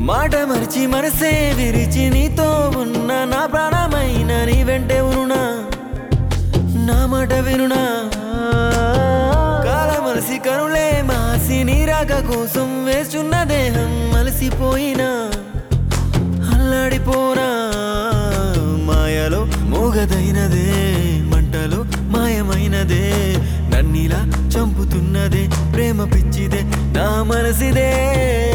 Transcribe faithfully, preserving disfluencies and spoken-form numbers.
మాట మరిచి మనసే విరిచి నీతో ఉన్న నా ప్రాణమైన నీ వెంటే ఉనునా నా మాట వినునా కాలమలసి కనులే మాసి నీ రాక కోసం వేస్తున్న దేహం మలసిపోయినా అల్లాడిపోనా మాయలో మోగదైనదే మంటలో మాయమైనదే నన్నిలా చంపుతున్నదే ప్రేమ పిచ్చిదే నా మనసిదే